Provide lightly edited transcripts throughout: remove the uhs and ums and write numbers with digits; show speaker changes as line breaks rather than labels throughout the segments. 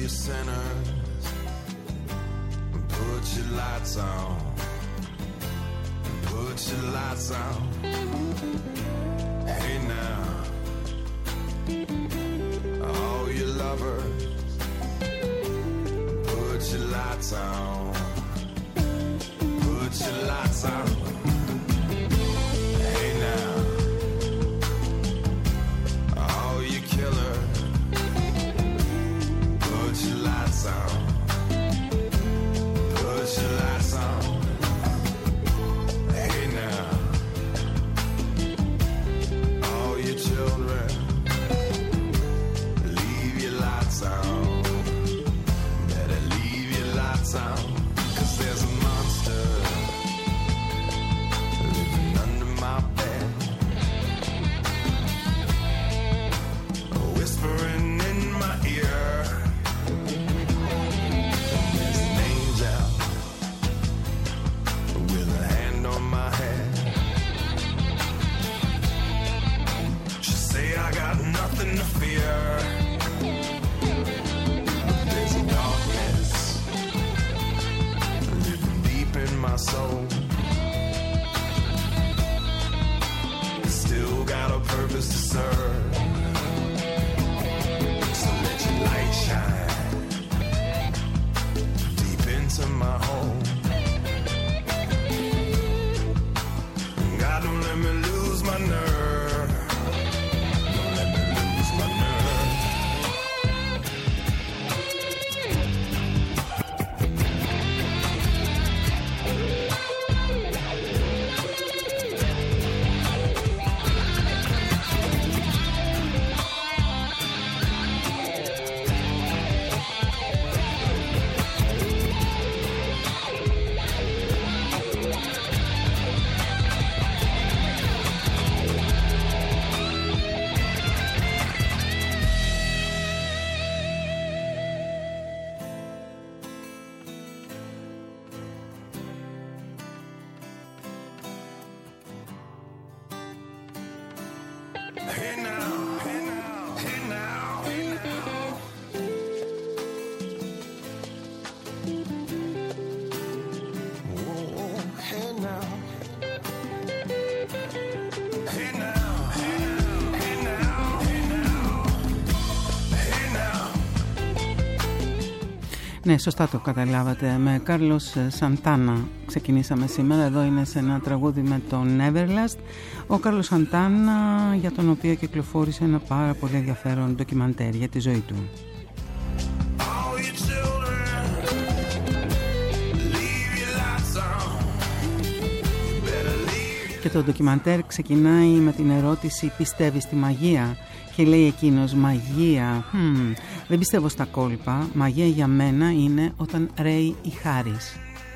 you sinners, put your lights on, put your lights on. Hey now, all your lovers, put your lights on, put your lights on. Hey now, all you killers, put your lights on, put your lights on. Hey now, all your children, leave your lights on, better leave your lights on, 'cause there's a monster living under my bed, whispering in my ear. There's an angel with a hand on my head. She say I got nothing to fear. There's a darkness living deep in my soul. Still got a purpose to serve. So let your light shine deep into my home. God, don't let me lose my nerve. Don't let me lose my nerve. Hey now, hey now, hey now, hey now. Whoa, hey now. Hey now, hey now, hey now, hey now. Hey now.
Ναι, σωστά το καταλάβατε. Με Κάρλος Σαντάνα ξεκινήσαμε σήμερα. Εδώ είναι σε ένα τραγούδι με τον Everlast. Ο Κάρλος Σαντάνα, για τον οποίο κυκλοφόρησε ένα πάρα πολύ ενδιαφέρον ντοκιμαντέρ για τη ζωή του. Και το ντοκιμαντέρ ξεκινάει με την ερώτηση «Πιστεύεις στη μαγεία?» Και λέει εκείνος «Μαγεία, δεν πιστεύω στα κόλπα. Μαγεία για μένα είναι όταν ρέει η χάρις».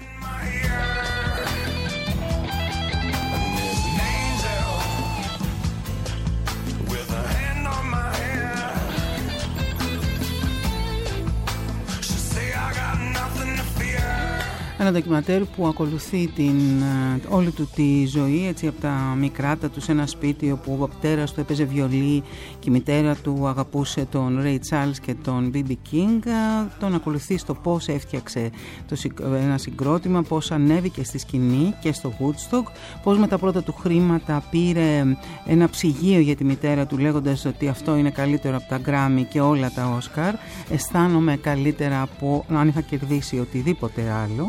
Ένα ντοκιματέρ που ακολουθεί όλη του τη ζωή, έτσι, από τα μικράτα του σε ένα σπίτι όπου ο πατέρας του έπαιζε βιολί και η μητέρα του αγαπούσε τον Ray Charles και τον B.B. King. Τον ακολουθεί στο πώς έφτιαξε ένα συγκρότημα, πώς ανέβηκε στη σκηνή και στο Woodstock, πώς με τα πρώτα του χρήματα πήρε ένα ψυγείο για τη μητέρα του λέγοντας ότι αυτό είναι καλύτερο από τα Grammy και όλα τα Oscar. Αισθάνομαι καλύτερα από αν είχα κερδίσει οτιδήποτε άλλο.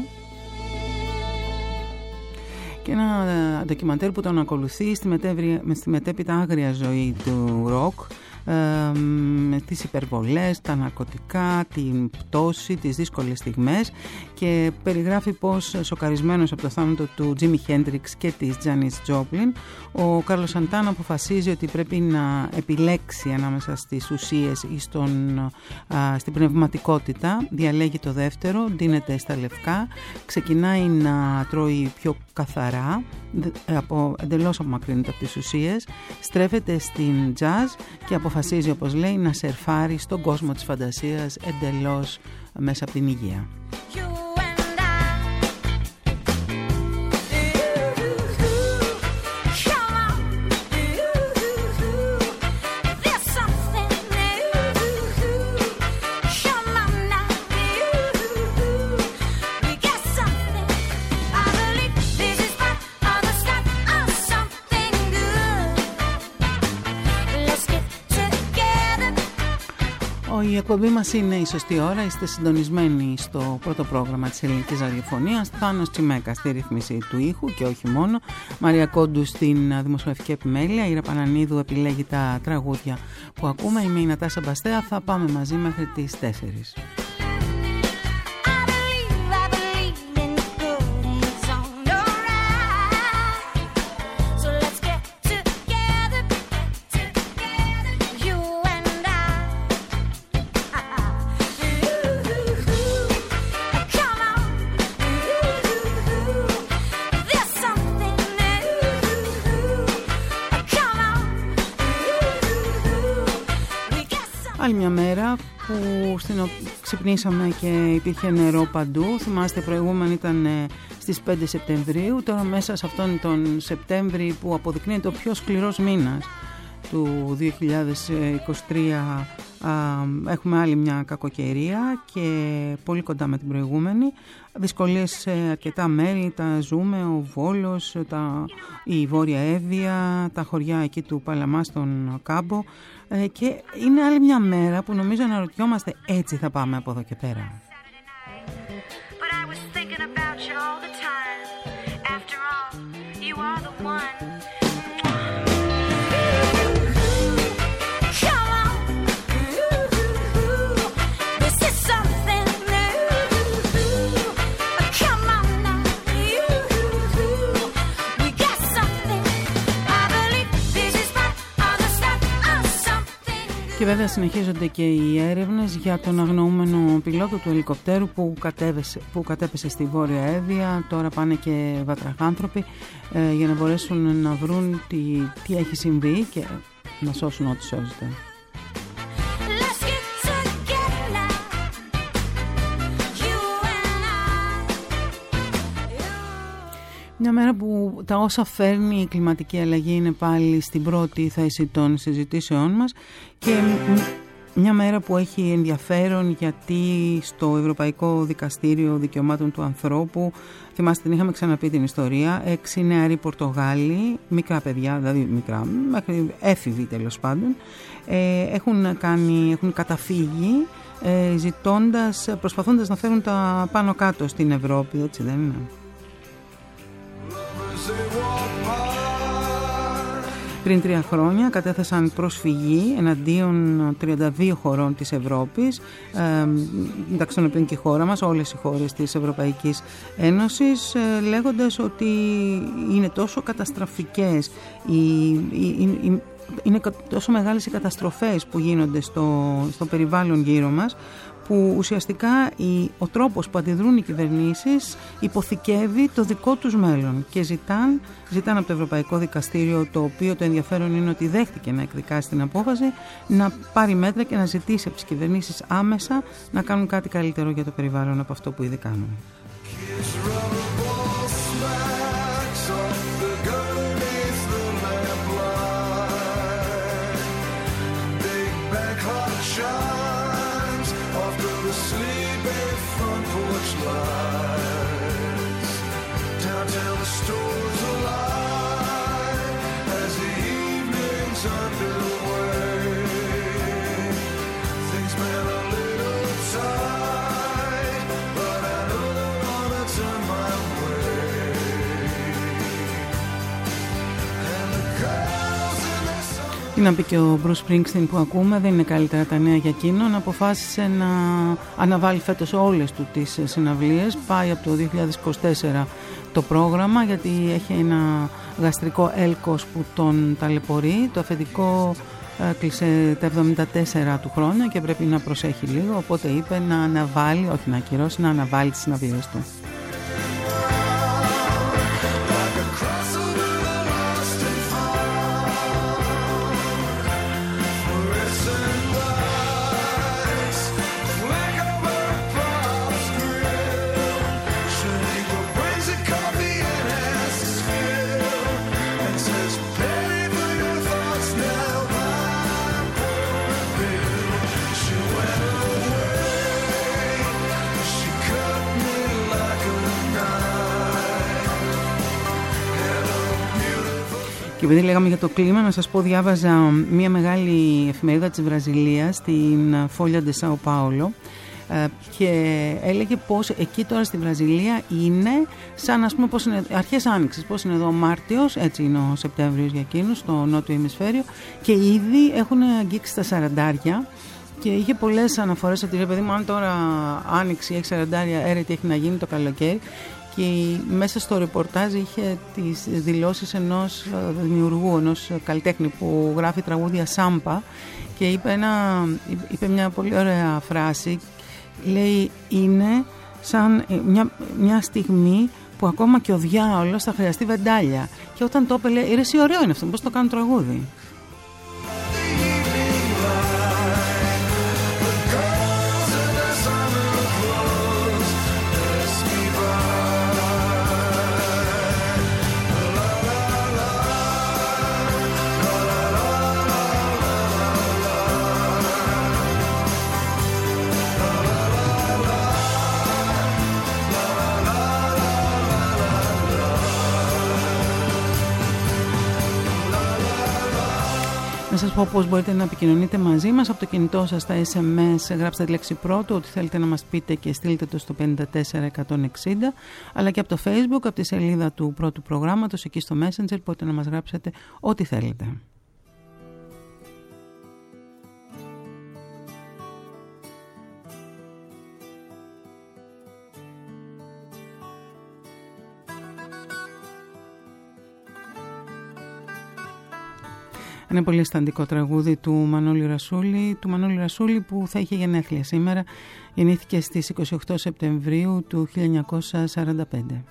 Και ένα ντοκιμαντέρ που τον ακολουθεί στη μετέπειτα άγρια ζωή του ροκ, με τις υπερβολές, τα ναρκωτικά, την πτώση, τις δύσκολες στιγμές, και περιγράφει πως σοκαρισμένος από το θάνατο του Τζίμι Χέντριξ και της Τζάνις Τζόπλιν, ο Κάρλος Σαντάνα αποφασίζει ότι πρέπει να επιλέξει ανάμεσα στις ουσίες ή στην πνευματικότητα. Διαλέγει το δεύτερο, ντύνεται στα λευκά, ξεκινάει να τρώει πιο καθαρά, εντελώς απομακρύνεται από τις ουσίες, στρέφεται στην jazz και αποφασίζει, όπως λέει, να σερφάρει στον κόσμο της φαντασίας εντελώς μέσα από την υγεία.
There's something new. Come on now.
Η εκπομπή μας είναι η σωστή ώρα. Είστε συντονισμένοι στο πρώτο πρόγραμμα της ελληνικής ραδιοφωνίας. Θάνος Τσιμέκα στη ρύθμιση του ήχου και όχι μόνο. Μαρία Κόντου στην δημοσιογραφική επιμέλεια. Ήρα Πανανίδου επιλέγει τα τραγούδια που ακούμε. Είμαι η Νατάσα Μπαστέα. Θα πάμε μαζί μέχρι τις 4. Άλλη μια μέρα που ξυπνήσαμε και υπήρχε νερό παντού. Θυμάστε, προηγούμενη ήταν στις 5 Σεπτεμβρίου. Τώρα μέσα σε αυτόν τον Σεπτέμβρη που αποδεικνύεται ο πιο σκληρός μήνας του 2023, έχουμε άλλη μια κακοκαιρία και πολύ κοντά με την προηγούμενη. Δυσκολίες σε αρκετά μέρη, τα ζούμε, ο Βόλος, η Βόρεια Εύβοια, τα χωριά εκεί του Παλαμά στον Κάμπο, και είναι άλλη μια μέρα που νομίζω αναρωτιόμαστε, έτσι θα πάμε από εδώ και πέρα. Και βέβαια συνεχίζονται και οι έρευνες για τον αγνοούμενο πιλότο του ελικοπτέρου που κατέπεσε στη Βόρεια Εύβοια. Τώρα πάνε και βατραχάνθρωποι για να μπορέσουν να βρουν τι έχει συμβεί και να σώσουν ό,τι σώζεται. Μια μέρα που τα όσα φέρνει η κλιματική αλλαγή είναι πάλι στην πρώτη θέση των συζητήσεών μας και μια μέρα που έχει ενδιαφέρον γιατί στο Ευρωπαϊκό Δικαστήριο Δικαιωμάτων του Ανθρώπου, θυμάστε την είχαμε ξαναπεί την ιστορία, 6 νεαροί Πορτογάλοι, μικρά παιδιά, δηλαδή μικρά, μέχρι έφηβοι τέλος πάντων, έχουν καταφύγει προσπαθώντας να φέρουν τα πάνω κάτω στην Ευρώπη, έτσι δεν είναι? Πριν 3 χρόνια κατέθεσαν προσφυγή εναντίον 32 χωρών της Ευρώπης, μεταξύ των οποίων και η χώρα μας, όλες οι χώρες της Ευρωπαϊκής Ένωσης, λέγοντας ότι είναι τόσο καταστροφικές, είναι τόσο μεγάλες οι καταστροφές που γίνονται στο περιβάλλον γύρω μας, που ουσιαστικά ο τρόπος που αντιδρούν οι κυβερνήσεις υποθηκεύει το δικό τους μέλλον και ζητάν από το Ευρωπαϊκό Δικαστήριο, το οποίο το ενδιαφέρον είναι ότι δέχτηκε να εκδικάσει την απόφαση, να πάρει μέτρα και να ζητήσει από τις κυβερνήσεις άμεσα να κάνουν κάτι καλύτερο για το περιβάλλον από αυτό που ήδη κάνουν. Να πει και ο Bruce Springsteen που ακούμε, δεν είναι καλύτερα τα νέα για εκείνον. Αποφάσισε να αναβάλει φέτος όλες του τις συναυλίες. Πάει από το 2024 το πρόγραμμα, γιατί έχει ένα γαστρικό έλκος που τον ταλαιπωρεί. Το αφεντικό κλείσε τα 74 του χρόνια και πρέπει να προσέχει λίγο, οπότε είπε να αναβάλει, όχι να ακυρώσει, να αναβάλει τις συναυλίες του.
Like
Και επειδή λέγαμε για το κλίμα, να σας πω, διάβαζα μια μεγάλη εφημερίδα της Βραζιλίας, την Folha de São Paulo, και έλεγε πως εκεί τώρα στη Βραζιλία είναι σαν, ας πούμε, πώς είναι αρχές άνοιξης, πώς είναι εδώ ο Μάρτιος, έτσι είναι ο Σεπτέμβριος για εκείνους στο νότιο ημισφαίριο, και ήδη έχουν αγγίξει τα 40. Και είχε πολλές αναφορές ότι, ρε παιδί μου, αν τώρα άνοιξη έχει 40, τι έχει να γίνει το καλοκαίρι. Και μέσα στο ρεπορτάζ είχε τις δηλώσεις ενός δημιουργού, ενός καλλιτέχνη που γράφει τραγούδια σάμπα, και είπε μια πολύ ωραία φράση. Λέει, είναι σαν μια στιγμή που ακόμα και ο διάολος θα χρειαστεί βεντάλια. Και όταν το είπε, λέει, ρε, εσύ, ωραίο είναι αυτό, πώς το κάνω τραγούδι. Να σας πω πώς μπορείτε να επικοινωνείτε μαζί μας. Από το κινητό σας, στα SMS, γράψτε τη λέξη πρώτο, ό,τι θέλετε να μας πείτε και στείλτε το στο 54160, αλλά και από το Facebook, από τη σελίδα του πρώτου προγράμματος, εκεί στο Messenger, μπορείτε να μας γράψετε ό,τι θέλετε. Ένα πολύ αισθαντικό τραγούδι του Μανώλη Ρασούλη, που θα είχε γενέθλια σήμερα. Γεννήθηκε στις 28 Σεπτεμβρίου του 1945.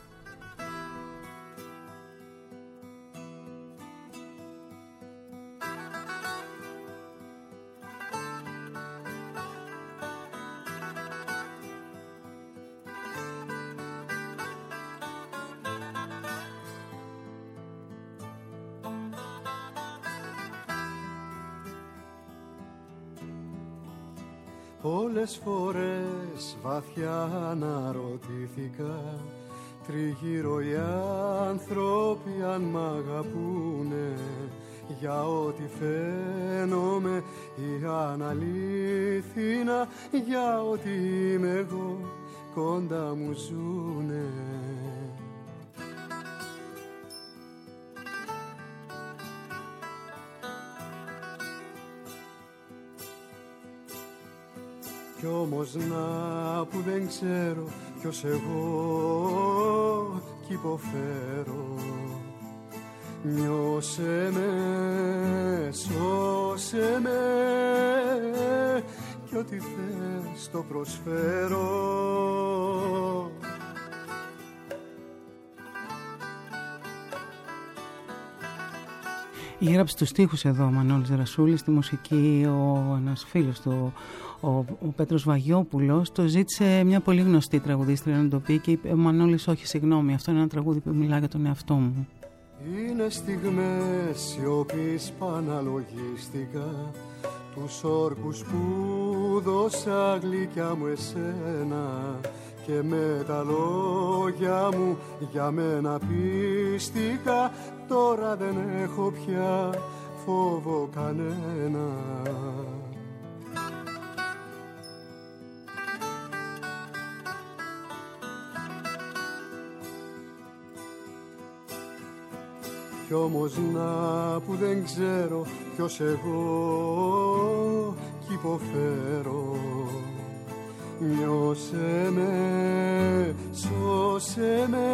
Πολλές φορές βαθιά αναρωτήθηκα τριγύρω οι άνθρωποι αν μ' αγαπούνε, για ό,τι φαίνομαι ή αν αλήθινα, για ό,τι είμαι εγώ κοντά μου ζουνε. Κι όμως να που δεν ξέρω ποιος εγώ κι υποφέρω. Νιώσε με, σώσε με, κι ό,τι θες το προσφέρω.
Γράψε τους στίχους εδώ ο Μανώλης Ρασούλης, στη μουσική ένας φίλος του, ο Πέτρος Βαγιόπουλος. Το ζήτησε μια πολύ γνωστή τραγουδίστρια να το πει και είπε ο Μανώλης, όχι, συγγνώμη, αυτό είναι ένα τραγούδι που μιλά για τον εαυτό μου.
Είναι στιγμές οι οποίες παναλογίστηκα, τους όρκους που δώσα γλυκιά μου εσένα, και με τα λόγια μου για μένα πίστηκα. Τώρα δεν έχω πια φόβο κανένα. Κι όμως να που δεν ξέρω ποιος εγώ κι υποφέρω. Νιώσε με, σώσε με,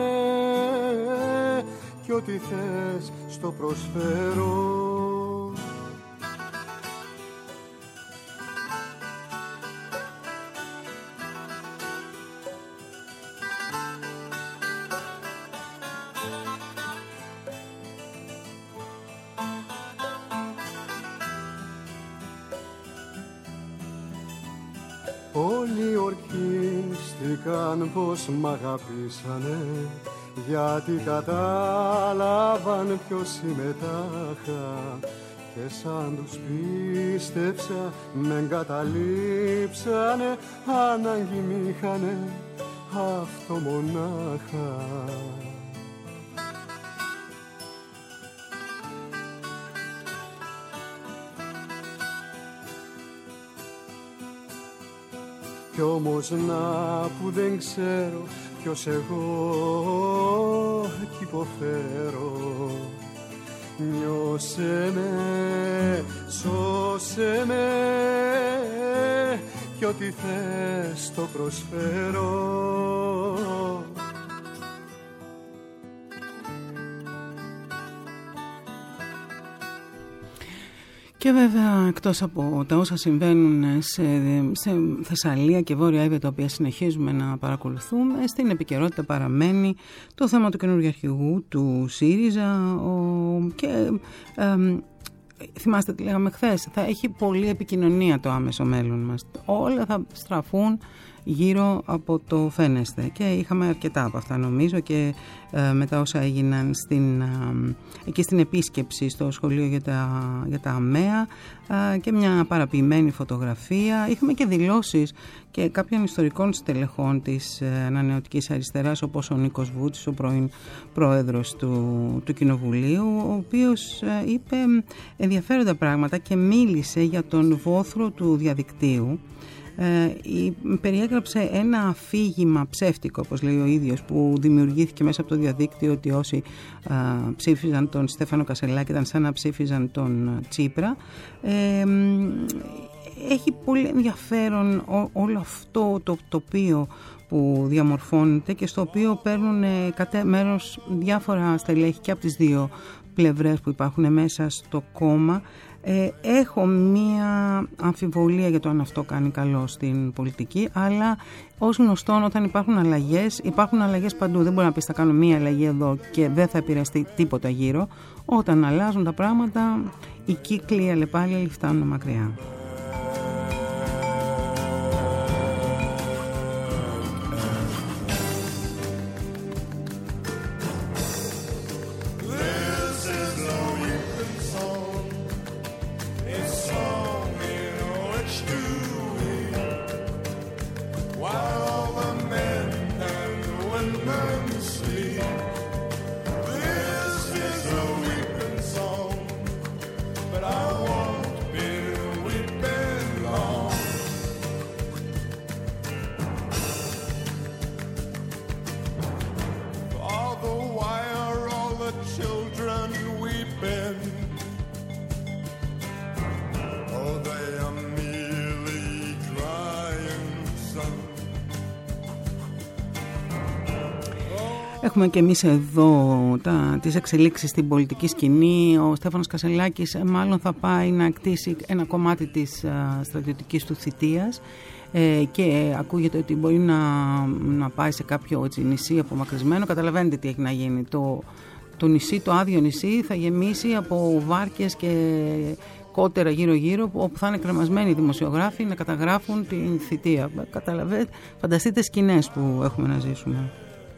κι ό,τι θες στο προσφέρω. Όλοι ορκίστηκαν πως μ' αγαπήσανε, γιατί κατάλαβαν ποιος συμμετάχα, και σαν τους πίστεψα μ' εγκαταλείψανε, ανάγκη μ' είχανε αυτό μονάχα. κι όμως να που δεν ξέρω ποιος εγώ κι υποφέρω. Νιώσε με, σώσε με κι ό,τι θες το προσφέρω.
Και βέβαια, εκτός από τα όσα συμβαίνουν σε Θεσσαλία και Βόρεια Εύβοια, τα οποία συνεχίζουμε να παρακολουθούμε, στην επικαιρότητα παραμένει το θέμα του καινούργιου αρχηγού του ΣΥΡΙΖΑ και θυμάστε τι λέγαμε χθες, θα έχει πολλή επικοινωνία το άμεσο μέλλον μας. Όλα θα στραφούν γύρω από το φαίνεστε και είχαμε αρκετά από αυτά νομίζω και μετά όσα έγιναν εκεί στην επίσκεψη στο σχολείο για τα ΑΜΕΑ και μια παραποιημένη φωτογραφία. Είχαμε και δηλώσεις και κάποιων ιστορικών στελεχών της ανανεωτικής αριστεράς, όπως ο Νίκος Βούτσης, ο πρώην πρόεδρος του Κοινοβουλίου, ο οποίος είπε ενδιαφέροντα πράγματα και μίλησε για τον βόθρο του διαδικτύου. Περιέγραψε ένα αφήγημα ψεύτικο, όπως λέει ο ίδιος, που δημιουργήθηκε μέσα από το διαδίκτυο, ότι όσοι ψήφιζαν τον Στέφανο Κασελάκη ήταν σαν να ψήφιζαν τον Τσίπρα. Έχει πολύ ενδιαφέρον όλο αυτό το τοπίο που διαμορφώνεται και στο οποίο παίρνουν μέρος διάφορα στελέχη και από τις δύο πλευρές που υπάρχουν μέσα στο κόμμα. Έχω μία αμφιβολία για το αν αυτό κάνει καλό στην πολιτική, αλλά ως γνωστόν όταν υπάρχουν αλλαγές παντού. Δεν μπορεί να πεις θα κάνω μία αλλαγή εδώ και δεν θα επηρεαστεί τίποτα γύρω. Όταν αλλάζουν τα πράγματα, οι κύκλοι αλλεπάλληλοι φτάνουν μακριά. Έχουμε και εμείς εδώ τις εξελίξεις στην πολιτική σκηνή. Ο Στέφανος Κασελάκης μάλλον θα πάει να κτίσει ένα κομμάτι της στρατιωτικής του θητείας και ακούγεται ότι μπορεί να πάει σε κάποιο έτσι, νησί απομακρυσμένο. Καταλαβαίνετε τι έχει να γίνει. Το νησί, το άδειο νησί θα γεμίσει από βάρκες και κότερα γύρω-γύρω, όπου θα είναι κρεμασμένοι οι δημοσιογράφοι να καταγράφουν την θητεία. Φανταστείτε σκηνές που έχουμε να ζήσουμε.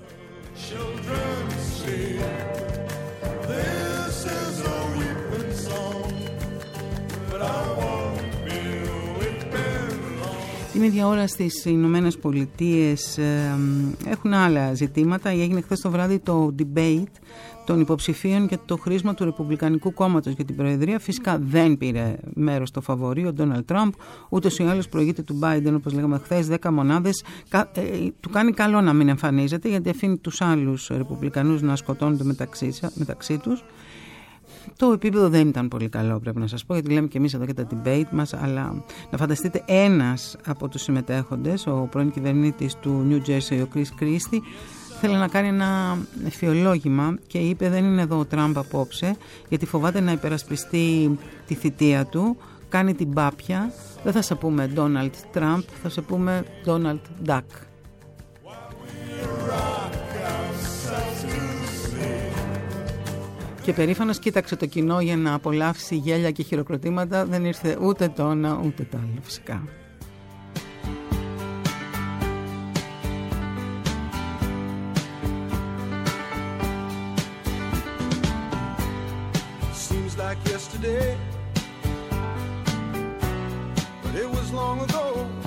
Την ίδια ώρα στις Ηνωμένες Πολιτείες έχουν άλλα ζητήματα. Έγινε χθες το βράδυ το debate των υποψηφίων για το χρήσμα του Ρεπουμπλικανικού Κόμματος για την Προεδρία. Φυσικά δεν πήρε μέρος το φαβορί ο Ντόναλντ Τραμπ, ούτως ή άλλως προηγείται του Μπάιντεν, όπως λέγαμε χθες, 10 μονάδες. Του κάνει καλό να μην εμφανίζεται, γιατί αφήνει τους άλλους Ρεπουμπλικανούς να σκοτώνονται μεταξύ τους. Το επίπεδο δεν ήταν πολύ καλό, πρέπει να σας πω, γιατί λέμε και εμείς εδώ και τα debate μας, αλλά να φανταστείτε ένας από τους συμμετέχοντες, ο πρώην κυβερνήτης του New Jersey, ο Chris Christie, θέλει να κάνει ένα εφιολόγημα και είπε δεν είναι εδώ ο Τραμπ απόψε, γιατί φοβάται να υπερασπιστεί τη θητεία του, κάνει την πάπια, δεν θα σε πούμε Donald Trump, θα σε πούμε Donald Duck. Και περήφανος κοίταξε το κοινό για να απολαύσει γέλια και χειροκροτήματα. Δεν ήρθε ούτε το ένα ούτε το άλλο φυσικά.
Seems like yesterday, but it was long ago.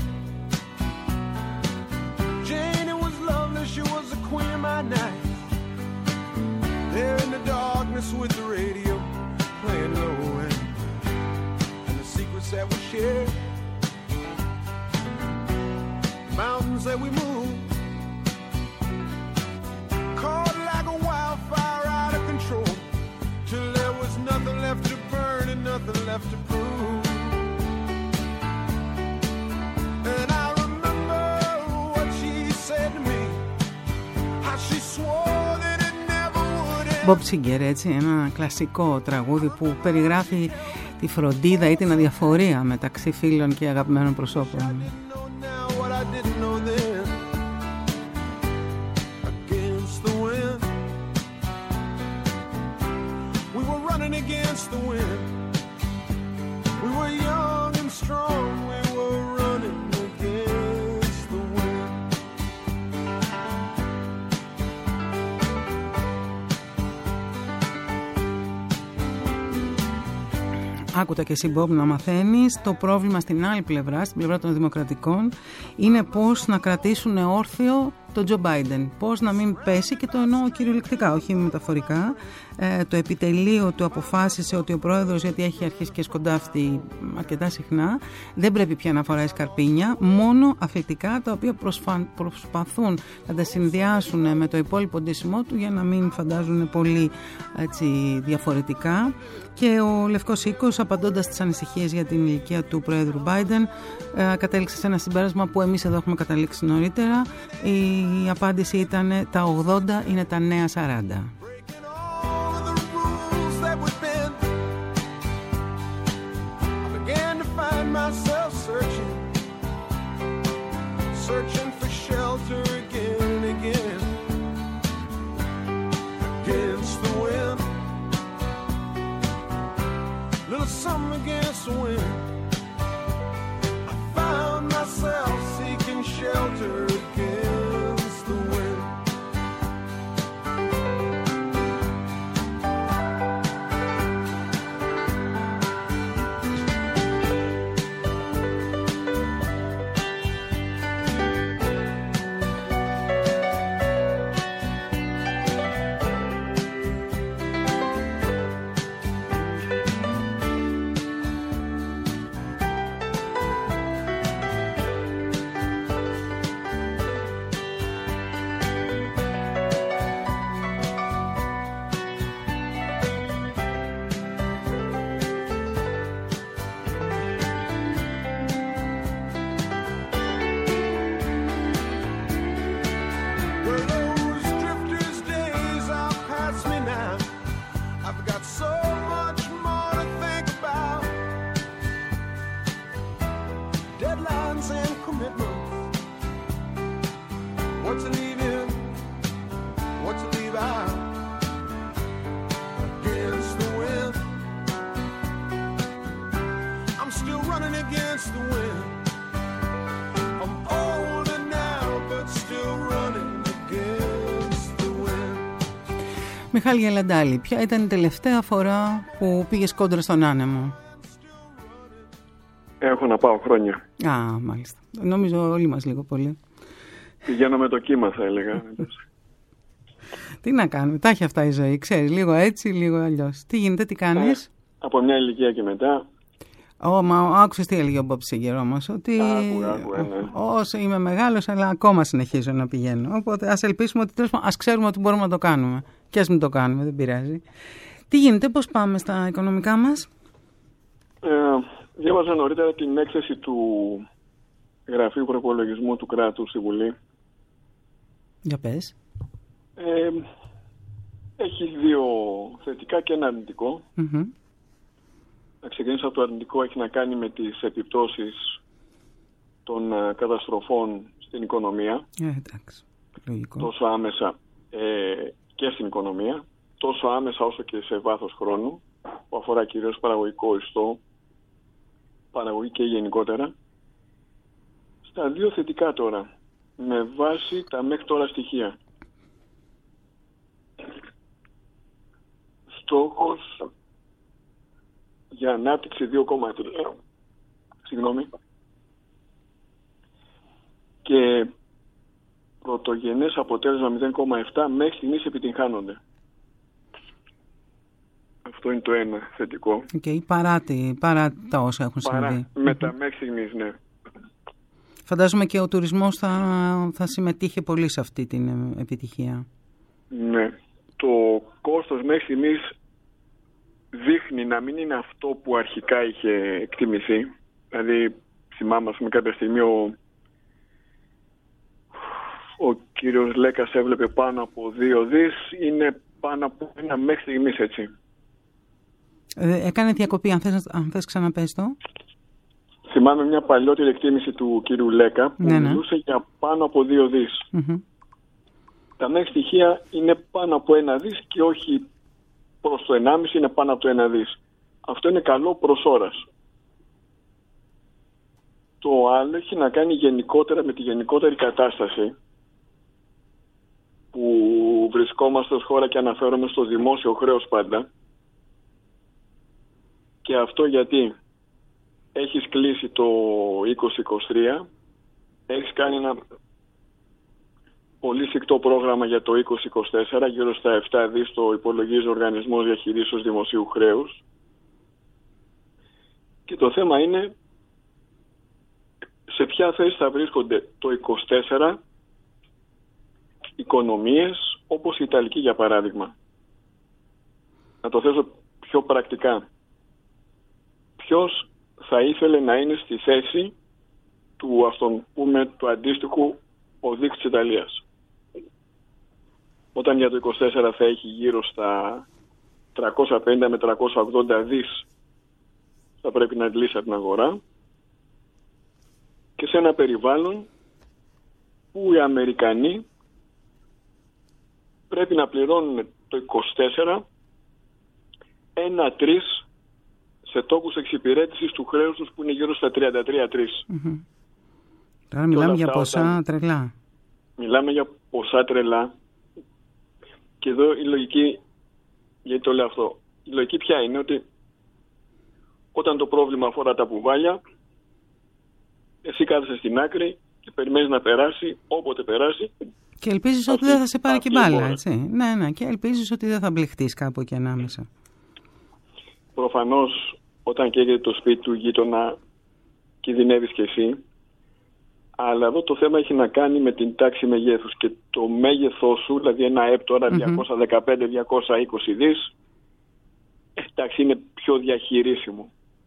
Jane, it was lovely, she was the queen of my night. There in the darkness with the radio playing low and the secrets that we shared. that we moved, caught like a wildfire out of control, till there was nothing left to burn and nothing left to prove. And I remember what she said to me, how she swore that it never would end.
Bob Singer, έτσι, ένα κλασικό τραγούδι που περιγράφει τη φροντίδα ή την αδιαφορία μεταξύ φίλων και αγαπημένων προσώπων. Άκουτα και εσύ, Μπομπ, να μαθαίνεις. Το πρόβλημα στην άλλη πλευρά, στην πλευρά των δημοκρατικών, είναι πώς να κρατήσουν όρθιο τον Τζο Μπάιντεν. Πώς να μην πέσει, και το εννοώ κυριολεκτικά, όχι μεταφορικά. Το επιτελείο του αποφάσισε ότι ο πρόεδρος, γιατί έχει αρχίσει και σκοντάφτει αρκετά συχνά, δεν πρέπει πια να φοράει σκαρπίνια, μόνο αθλητικά, τα οποία προσπαθούν να τα συνδυάσουν με το υπόλοιπο ντύσιμό του για να μην φαντάζουν πολύ, έτσι, διαφορετικά. Και ο Λευκός Οίκος, απαντώντας στις ανησυχίες για την ηλικία του πρόεδρου Μπάιντεν, κατέληξε σε ένα συμπέρασμα που εμείς εδώ έχουμε καταλήξει νωρίτερα. Η απάντηση ήταν: τα 80 είναι τα νέα 40.
Something against the wind, I found myself seeking shelter against the wind.
Μιχάλη Γελαντάλη, ποια ήταν η τελευταία φορά που πήγες κόντρα στον άνεμο?
Έχω να πάω χρόνια.
Α, μάλιστα. Νομίζω όλοι μας λίγο πολύ.
Πηγαίνω με το κύμα, θα έλεγα.
Τι να κάνουμε, τα έχει αυτά η ζωή, ξέρεις, λίγο έτσι, λίγο αλλιώς. Τι γίνεται, τι κάνεις?
Από μια ηλικία και μετά.
Μα άκουσες τι έλεγε ο Μπομπ Σίγκερ όμως, ότι
ναι.
όσο είμαι μεγάλος, αλλά ακόμα συνεχίζω να πηγαίνω. Οπότε ας ελπίσουμε ότι ας ξέρουμε ότι μπορούμε να το κάνουμε. Και ας μην το κάνουμε, δεν πειράζει. Τι γίνεται, πώς πάμε στα οικονομικά μας?
Διάβαζα νωρίτερα την έκθεση του Γραφείου Προϋπολογισμού του Κράτους στη Βουλή.
Για πες.
Έχει δύο θετικά και ένα αρνητικό.
Mm-hmm.
Να ξεκινήσω από το αρνητικό, έχει να κάνει με τις επιπτώσεις των καταστροφών στην οικονομία.
Εντάξει, λογικό.
Τόσο άμεσα και στην οικονομία, τόσο άμεσα όσο και σε βάθος χρόνου, που αφορά κυρίως παραγωγικό ιστό, παραγωγή και γενικότερα. Στα δύο θετικά τώρα, με βάση τα μέχρι τώρα στοιχεία. Στόχος για ανάπτυξη 2,3. Συγγνώμη. Και πρωτογενές αποτέλεσμα 0,7 μέχρι στιγμής επιτυγχάνονται. Αυτό είναι το ένα θετικό.
Okay, παρά τα όσα έχουν συμβεί.
Με τα μέχρι στιγμής, ναι.
Φαντάζομαι και ο τουρισμός θα συμμετείχε πολύ σε αυτή την επιτυχία.
Ναι. Το κόστος μέχρι στιγμής δείχνει να μην είναι αυτό που αρχικά είχε εκτιμηθεί. Δηλαδή, θυμάμαι, ας πούμε, κάποια στιγμή ο κύριος Λέκας έβλεπε πάνω από 2 δις, είναι πάνω από 1 μέχρι στιγμής, έτσι.
Έκανε διακοπή, αν θες ξαναπες το.
Θυμάμαι μια παλιότερη εκτίμηση του κύριου Λέκα που μιλούσε για πάνω από 2 δις. Τα μέχρι στοιχεία είναι πάνω από 1 δις και όχι προς το 1,5, είναι πάνω από το 1 δις. Αυτό είναι καλό προς ώρας. Το άλλο έχει να κάνει γενικότερα με τη γενικότερη κατάσταση που βρισκόμαστε ως χώρα και αναφέρομαι στο δημόσιο χρέος πάντα. Και αυτό γιατί έχεις κλείσει το 2023, έχεις κάνει ένα πολύ σικτό πρόγραμμα για το 2024, γύρω στα 7 δις το υπολογίζει ο Οργανισμός Διαχειρίσεως Δημοσίου Χρέους. Και το θέμα είναι σε ποια θέση θα βρίσκονται το 2024 οικονομίες όπως η Ιταλική, για παράδειγμα. Να το θέσω πιο πρακτικά. Ποιος θα ήθελε να είναι στη θέση του, ας τον πούμε, του αντίστοιχου οδείκτου της Ιταλίας? Όταν για το 24 θα έχει γύρω στα 350 με 380 δις θα πρέπει να αντλήσει από την αγορά, και σε ένα περιβάλλον που οι Αμερικανοί πρέπει να πληρώνουν το 24 1-3 σε τόκους εξυπηρέτησης του χρέους τους που είναι γύρω στα 33-3.
Τώρα μιλάμε για ποσά τρελά.
Μιλάμε για ποσά τρελά. Και εδώ η λογική, γιατί το λέω αυτό, η λογική ποια είναι? Ότι όταν το πρόβλημα αφορά τα μπουβάλια, εσύ κάθεσαι στην άκρη και περιμένεις να περάσει, όποτε περάσει. Και
ελπίζεις ότι δεν θα σε πάρει και μπάλα, έτσι. Ναι, και ελπίζεις ότι δεν θα μπλεχτείς κάπου εκεί ανάμεσα.
Προφανώς, όταν καίγεται το σπίτι του γείτονα, κινδυνεύεις και εσύ. Αλλά εδώ το θέμα έχει να κάνει με την τάξη μεγέθους και το μέγεθός σου, δηλαδή ένα ΕΠ τώρα 215-220 δις, εντάξει, είναι πιο διαχειρίσιμο.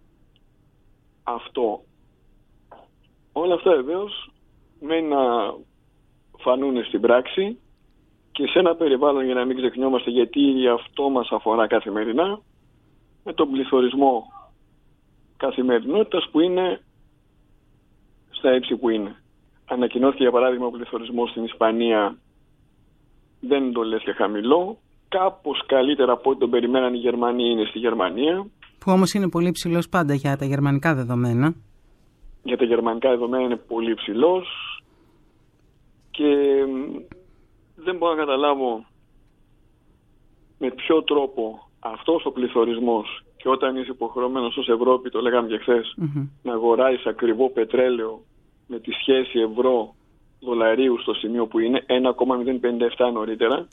Αυτό. Όλα αυτά βεβαίως μένει να φανούν στην πράξη και σε ένα περιβάλλον, για να μην ξεχνιόμαστε, γιατί αυτό μας αφορά καθημερινά, με τον πληθωρισμό καθημερινότητας που είναι στα ύψη που είναι. Ανακοινώθηκε για παράδειγμα ο πληθωρισμός στην Ισπανία, δεν το λες και χαμηλό, κάπως καλύτερα από ό,τι τον περιμέναν οι Γερμανοί είναι στη Γερμανία.
Που όμως είναι πολύ ψηλός πάντα για τα γερμανικά δεδομένα.
Για τα γερμανικά δεδομένα είναι πολύ ψηλός και δεν μπορώ να καταλάβω με ποιο τρόπο αυτός ο πληθωρισμός, και όταν είσαι υποχρεωμένος ως Ευρώπη, το λέγαμε και χθες, να αγοράεις ακριβό πετρέλαιο με τη σχέση ευρώ-δολαρίου στο σημείο που είναι 1,057 νωρίτερα,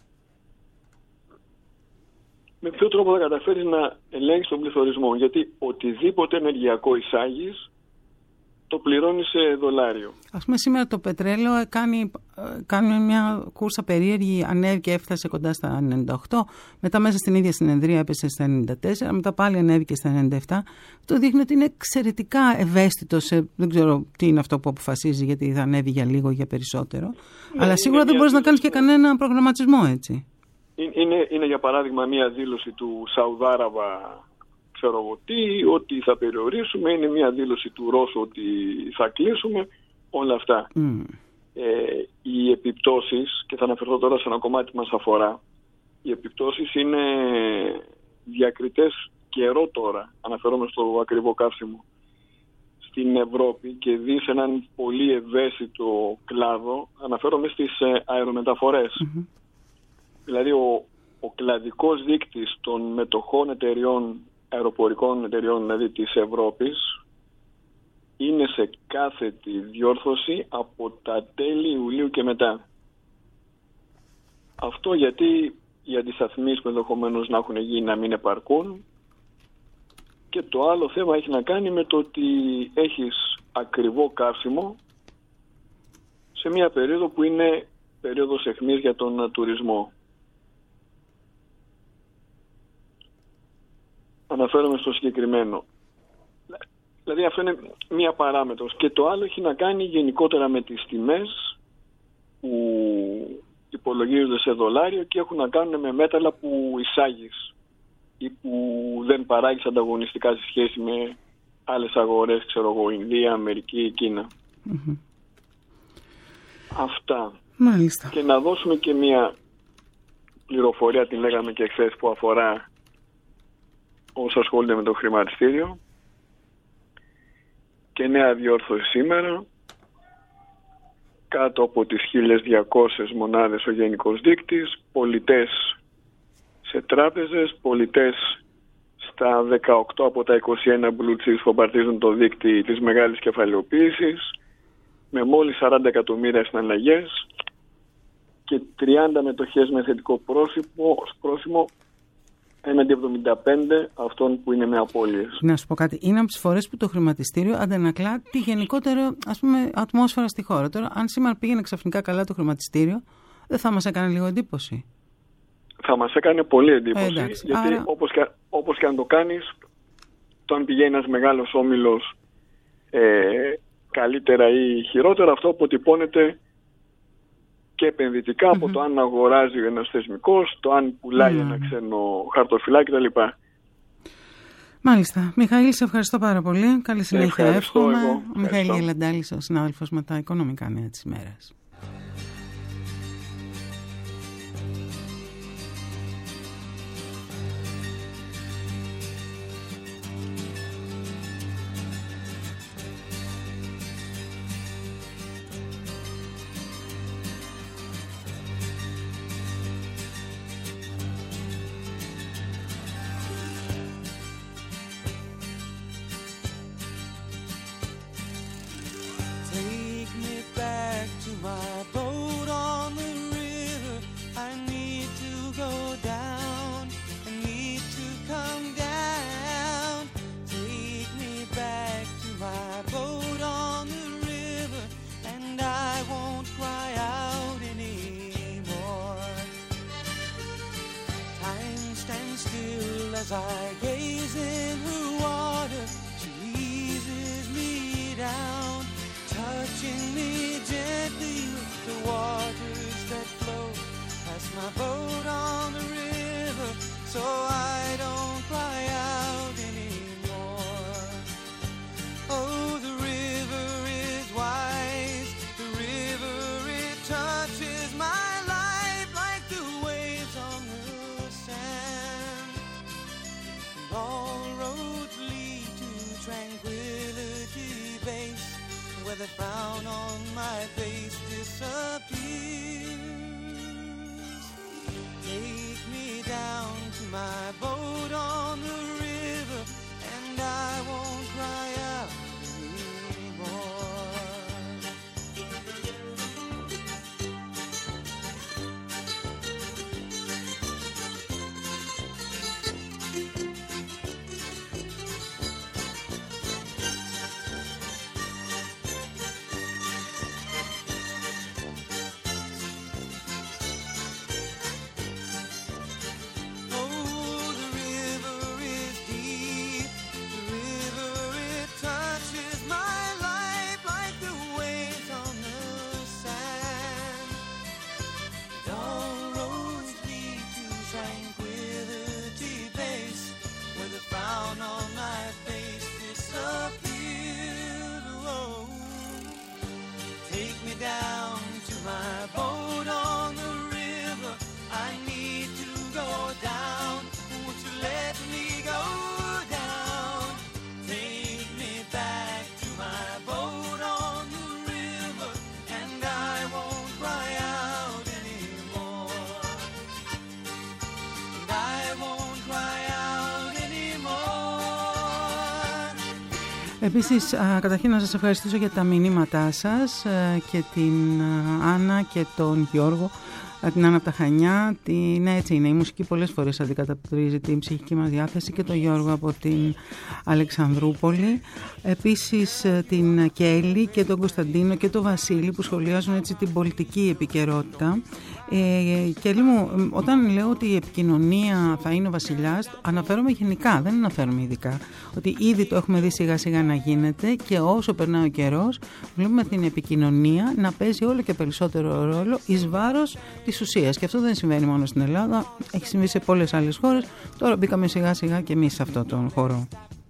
με ποιο τρόπο θα καταφέρεις να ελέγξεις τον πληθωρισμό? Γιατί οτιδήποτε ενεργειακό εισάγεις το πληρώνει σε δολάριο. Ας
πούμε σήμερα το πετρέλαιο κάνει μια κούρσα περίεργη, ανέβηκε, έφτασε κοντά στα 98, μετά μέσα στην ίδια συνεδρία έπεσε στα 94, μετά πάλι ανέβηκε στα 97. Το δείχνει ότι είναι εξαιρετικά ευαίσθητο σε, δεν ξέρω τι είναι αυτό που αποφασίζει, γιατί θα ανέβει για λίγο ή για περισσότερο, αλλά σίγουρα δεν μπορείς να κάνεις και κανένα προγραμματισμό, έτσι.
Είναι για παράδειγμα μια δήλωση του Σαουδάραβα, ξέρω εγώ τι, ότι θα περιορίσουμε, είναι μια δήλωση του Ρώσου ότι θα κλείσουμε, όλα αυτά. Οι επιπτώσεις, και θα αναφερθώ τώρα σε ένα κομμάτι που μας αφορά, οι επιπτώσεις είναι διακριτές καιρό τώρα, αναφέρομαι στο ακριβό καύσιμο, στην Ευρώπη, και δει σε έναν πολύ ευαίσθητο κλάδο, αναφέρομαι στις αερομεταφορές. Δηλαδή ο κλαδικός δείκτης των μετοχών εταιριών, αεροπορικών εταιριών δηλαδή της Ευρώπης, είναι σε κάθετη διόρθωση από τα τέλη Ιουλίου και μετά. Αυτό γιατί οι αντισταθμίσεις που ενδεχομένως να έχουν γίνει να μην επαρκούν, και το άλλο θέμα έχει να κάνει με το ότι έχεις ακριβό καύσιμο σε μια περίοδο που είναι περίοδος αιχμής για τον τουρισμό. Αναφέρομαι στο συγκεκριμένο. Δηλαδή αυτό είναι μία παράμετρος. Και το άλλο έχει να κάνει γενικότερα με τις τιμές που υπολογίζονται σε δολάριο και έχουν να κάνουν με μέταλλα που εισάγεις ή που δεν παράγεις ανταγωνιστικά σε σχέση με άλλες αγορές, ξέρω εγώ, Ινδία, Αμερική, Κίνα. Mm-hmm. Αυτά.
Μάλιστα.
Και να δώσουμε και μία πληροφορία, την λέγαμε και χθες, που αφορά όσοι ασχολούνται με το χρηματιστήριο. Και νέα διόρθωση σήμερα. Κάτω από τις 1.200 μονάδες ο γενικός δείκτης, πολιτές σε τράπεζες, πολιτές στα 18 από τα 21 blue chips που απαρτίζουν το δείκτη της μεγάλης κεφαλαιοποίησης, με μόλις 40 εκατομμύρια συναλλαγές και 30 μετοχές με θετικό πρόσημο έναντι 75 αυτών που είναι με απώλειες.
Να σου πω κάτι. Είναι από τις φορές που το χρηματιστήριο αντανακλά τη γενικότερη, ας πούμε, ατμόσφαιρα στη χώρα. Τώρα, αν σήμερα πήγαινε ξαφνικά καλά το χρηματιστήριο, δεν θα μας έκανε λίγο εντύπωση?
Θα μας έκανε πολύ εντύπωση.
Εντάξει,
γιατί
άρα...
όπως και αν το κάνεις, το αν πηγαίνει ένας μεγάλος όμιλος καλύτερα ή χειρότερα, αυτό αποτυπώνεται και επενδυτικά από το αν αγοράζει ένας θεσμικός, το αν πουλάει ένα ξένο χαρτοφυλάκι κτλ.
Μάλιστα. Μιχαήλ, σε ευχαριστώ πάρα πολύ. Καλή συνέχεια, εύχομαι. Ο Μιχαήλ Γελαντάλης, ο συνάδελφος με τα οικονομικά νέα της ημέρας.
As I gaze in her water, she eases me down, touching me gently with the waters that flow past my boat on the river, so I don't cry out anymore. Oh, the river is wise, the river, it touches my life like the waves on the sand. All roads lead to Tranquility Base, where the frown on my face disappears. Take me down to my boat on the river, and I won't cry out anymore.
Επίσης, καταρχήν να σας ευχαριστήσω για τα μηνύματά σας και την Άννα και τον Γιώργο την Άννα από τα Χανιά, έτσι είναι, η μουσική πολλές φορές αντικατοπτρίζει την ψυχική μας διάθεση, και τον Γιώργο από την Αλεξανδρούπολη, επίσης την Κέλλη και τον Κωνσταντίνο και τον Βασίλη που σχολιάζουν έτσι την πολιτική επικαιρότητα. Κέλλη μου, όταν λέω ότι η επικοινωνία θα είναι ο βασιλιάς, αναφέρομαι γενικά, δεν αναφέρομαι ειδικά, ότι ήδη το έχουμε δει σιγά σιγά να γίνεται, και όσο περνάει ο καιρός βλέπουμε την επικοινωνία να παίζει όλο και περισσότερο ρόλο εις βάρος της ουσίας, και αυτό δεν συμβαίνει μόνο στην Ελλάδα, έχει συμβεί σε πολλές άλλες χώρες. Τώρα μπήκαμε σιγά σιγά και εμείς σε αυτόν τον χώρο.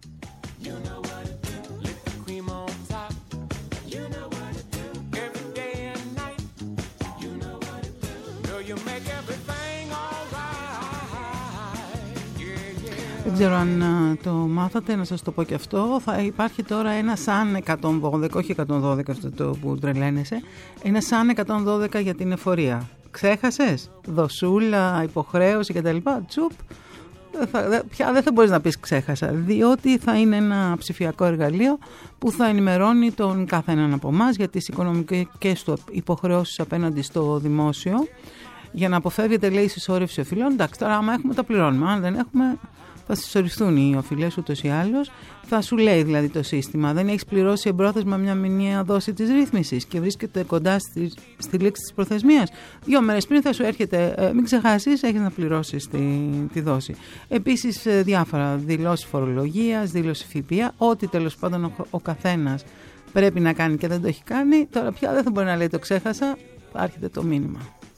Δεν ξέρω αν το μάθατε, να σας το πω και αυτό. Θα υπάρχει τώρα ένα σαν 112, όχι 112 αυτό το που τρελαίνεσαι, ένα σαν 112 για την εφορία. Ξέχασες, δοσούλα, υποχρέωση κτλ. Τσουπ, πια δεν θα μπορείς να πεις ξέχασα, διότι θα είναι ένα ψηφιακό εργαλείο που θα ενημερώνει τον κάθε έναν από εμάς για τις οικονομικές του υποχρεώσεις απέναντι στο δημόσιο, για να αποφεύγεται, λέει, η συσσόρευση οφειλών. Εντάξει, τώρα άμα έχουμε τα πληρώνουμε, αν δεν έχουμε θα συσσωρευτούν οι οφειλές ούτως ή άλλως. Θα σου λέει δηλαδή το σύστημα, δεν έχεις πληρώσει εμπρόθεσμα μια μηνιαία δόση της ρύθμισης και βρίσκεται κοντά στη λήξη της προθεσμίας, 2 μέρες πριν θα σου έρχεται, μην ξεχάσεις, έχεις να πληρώσεις τη δόση. Επίσης διάφορα, δηλώσεις φορολογίας, δήλωση ΦΠΑ, ό,τι τέλος πάντων ο καθένας πρέπει να κάνει και δεν το έχει κάνει. Τώρα πια δεν θα μπορεί να λέει το ξέχασα, έρχεται το μήνυμα.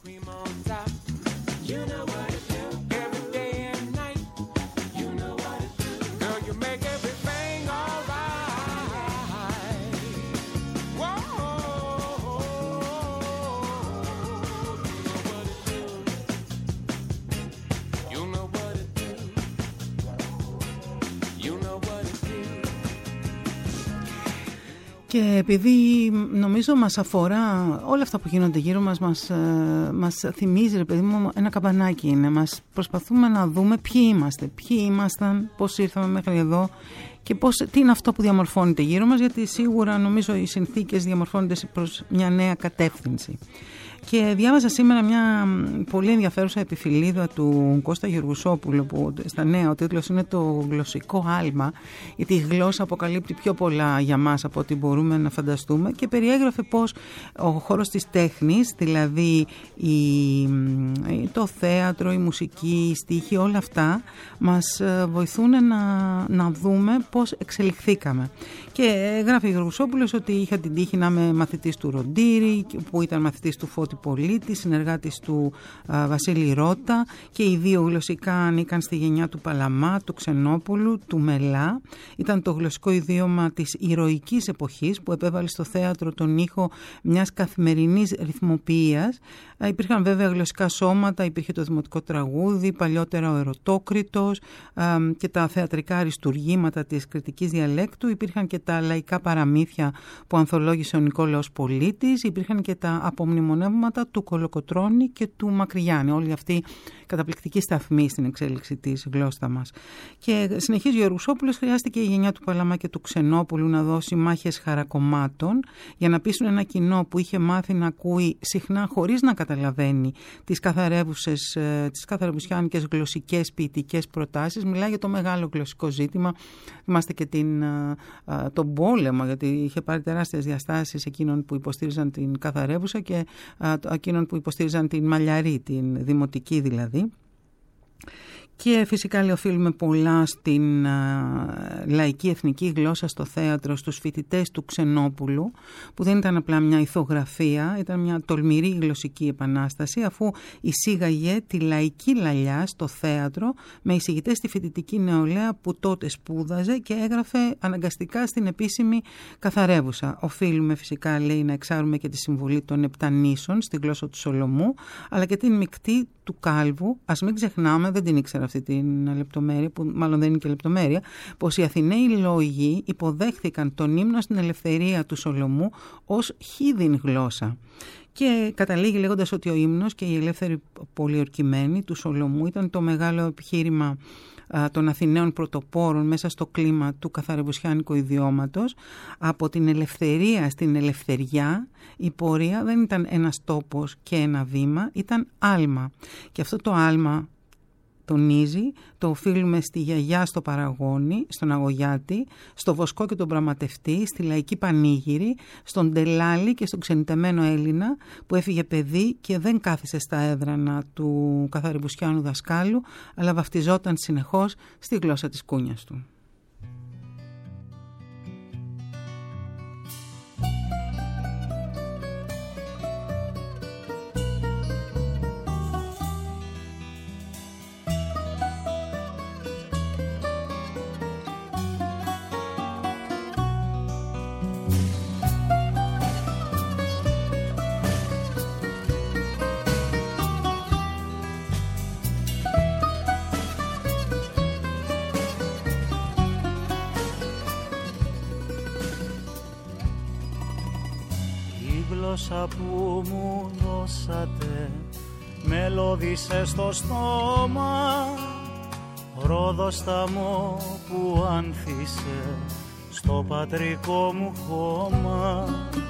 Και επειδή νομίζω μας αφορά όλα αυτά που γίνονται γύρω μας θυμίζει, ρε παιδί μου, ένα καμπανάκι είναι. Μας προσπαθούμε να δούμε ποιοι είμαστε, ποιοι ήμασταν, πώς ήρθαμε μέχρι εδώ και τι είναι αυτό που διαμορφώνεται γύρω μας, γιατί σίγουρα νομίζω οι συνθήκες διαμορφώνονται προς μια νέα κατεύθυνση. Και διάβαζα σήμερα μια πολύ ενδιαφέρουσα επιφυλίδα του Κώστα Γεωργουσόπουλου, που στα νέα ο τίτλος είναι «Το γλωσσικό άλμα», γιατί η γλώσσα αποκαλύπτει πιο πολλά για μας από ό,τι μπορούμε να φανταστούμε, και περιέγραφε πως ο χώρος της τέχνης, δηλαδή το θέατρο, η μουσική, η στίχη, όλα αυτά μας βοηθούν να δούμε πώς εξελιχθήκαμε. Και γράφει ο Γεωργουσόπουλος ότι είχα την τύχη να είμαι μαθητής του Ροντήρη, που ήταν μαθητής του Φώτη Πολίτη, συνεργάτης του Βασίλη Ρώτα, και οι δύο γλωσσικά ανήκαν στη γενιά του Παλαμά, του Ξενόπουλου, του Μελά. Ήταν το γλωσσικό ιδίωμα της ηρωικής εποχής που επέβαλε στο θέατρο τον ήχο μιας καθημερινής ρυθμοποιίας. Υπήρχαν βέβαια γλωσσικά σώματα, υπήρχε το δημοτικό τραγούδι, παλιότερα ο Ερωτόκριτος και τα θεατρικά αριστουργήματα της κριτικής διαλέκτου, υπήρχαν και τα λαϊκά παραμύθια που ανθολόγησε ο Νικόλαος Πολίτης, υπήρχαν και τα απομνημονεύματα του Κολοκοτρώνη και του Μακρυγιάννη, όλοι αυτοί καταπληκτικοί σταθμοί στην εξέλιξη της γλώσσας μας. Και συνεχίζει ο Γεωργουσόπουλος, χρειάστηκε η γενιά του Παλαμά και του Ξενόπουλου να δώσει μάχες χαρακομμάτων για να πείσουν ένα κοινό που είχε μάθει να ακούει συχνά χωρίς να καταλαβαίνει τις καθαρευουσιάνικες γλωσσικές ποιητικές προτάσεις. Μιλάει για το μεγάλο γλωσσικό ζήτημα. Θυμάστε και τον πόλεμο, γιατί είχε πάρει τεράστιες διαστάσεις εκείνων που υποστήριζαν την καθαρεύουσα και εκείνων που υποστήριζαν την μαλλιαρή, την δημοτική δηλαδή. Και φυσικά οφείλουμε πολλά στην λαϊκή εθνική γλώσσα στο θέατρο, στους φοιτητές του Ξενόπουλου, που δεν ήταν απλά μια ηθογραφία, ήταν μια τολμηρή γλωσσική επανάσταση, αφού εισήγαγε τη λαϊκή λαλιά στο θέατρο με εισηγητές στη φοιτητική νεολαία που τότε σπούδαζε και έγραφε αναγκαστικά στην επίσημη καθαρεύουσα. Οφείλουμε φυσικά, λέει, να εξάρουμε και τη συμβολή των επτανήσων στη γλώσσα του Σολομού, αλλά και την μεικτή του Κάλβου. Ας μην ξεχνάμε, δεν την ήξερα αυτή την λεπτομέρεια, που μάλλον δεν είναι και λεπτομέρεια, πως οι Αθηναίοι λόγοι υποδέχθηκαν τον ύμνο στην ελευθερία του Σολομού ως χίδιν γλώσσα. Και καταλήγει λέγοντας ότι ο ύμνος και η ελεύθερη πολιορκημένη του Σολομού ήταν το μεγάλο επιχείρημα των Αθηναίων πρωτοπόρων μέσα στο κλίμα του καθαρεβουσιάνικου ιδιώματος. Από την ελευθερία στην ελευθεριά η πορεία δεν ήταν ένας τόπος και ένα βήμα, ήταν άλμα. Και αυτό το άλμα, τονίζει, το οφείλουμε στη γιαγιά στο Παραγόνι, στον Αγωγιάτη, στο Βοσκό και τον Πραγματευτή, στη Λαϊκή Πανήγυρη, στον Τελάλη και στον ξενιτεμένο Έλληνα που έφυγε παιδί και δεν κάθισε στα έδρανα του καθαρεβουσιάνου δασκάλου, αλλά βαφτιζόταν συνεχώς στη γλώσσα της κούνιας του.
Που μου δώσατε με λόδισε στο στόμα, ρόδοσταμό που άνθησε στο πατρικό μου χώμα.